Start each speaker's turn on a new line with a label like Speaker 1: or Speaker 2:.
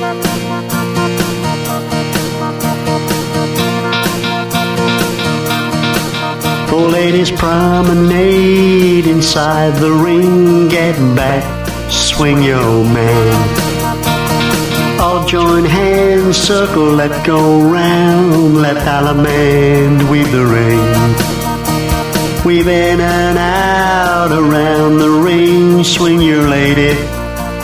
Speaker 1: Oh, ladies promenade inside the ring. Get back, swing your man. All join hands, circle, let go round. Let Alamand weave the ring. Weave in and out around the ring. Swing your lady